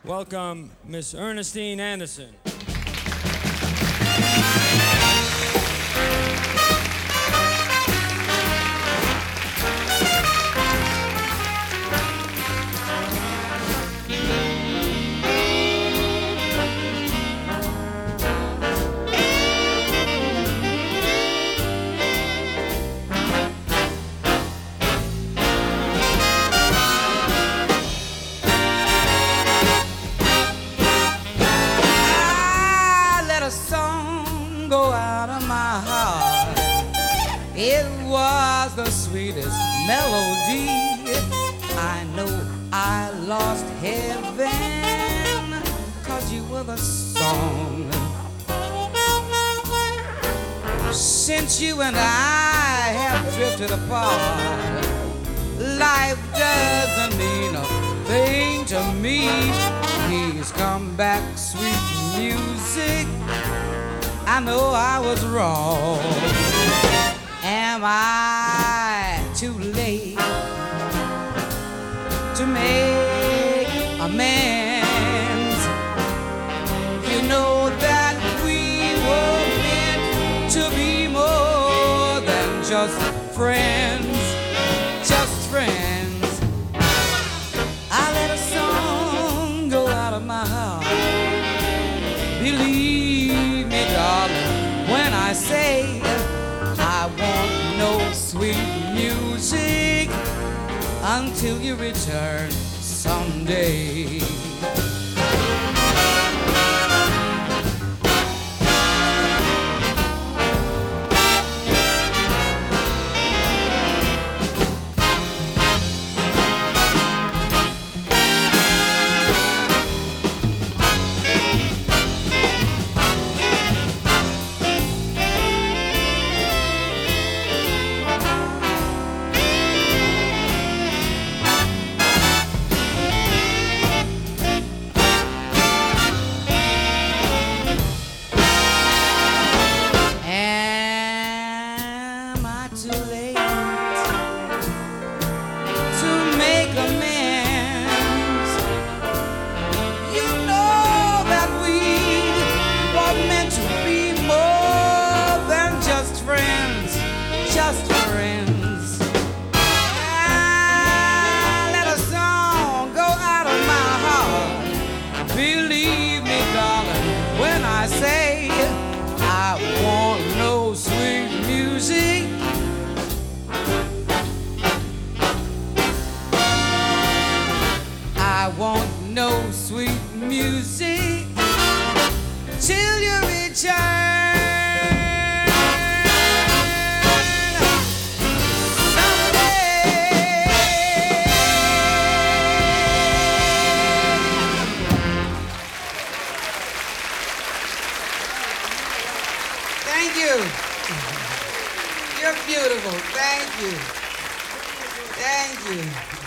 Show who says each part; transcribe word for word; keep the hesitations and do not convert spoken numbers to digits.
Speaker 1: Welcome, Miss Ernestine Anderson.
Speaker 2: Go out of my heart. It was the sweetest melody. I know I lost heaven, 'cause you were the song. Since you and I have drifted apart, life doesn't mean a thing to me. Please come back, sweet music. I know I was wrong. Am I too late to make amends? You know that we were meant to be more than just friends, just friends. I let a song go out of my heart. Believe me, darling, when I say I want no sweet music until you return someday. Just friends. I let a song go out of my heart. Believe me, darling, when I say I want no sweet music. I want no sweet music till you return. Thank you. You're beautiful. Thank you. Thank you.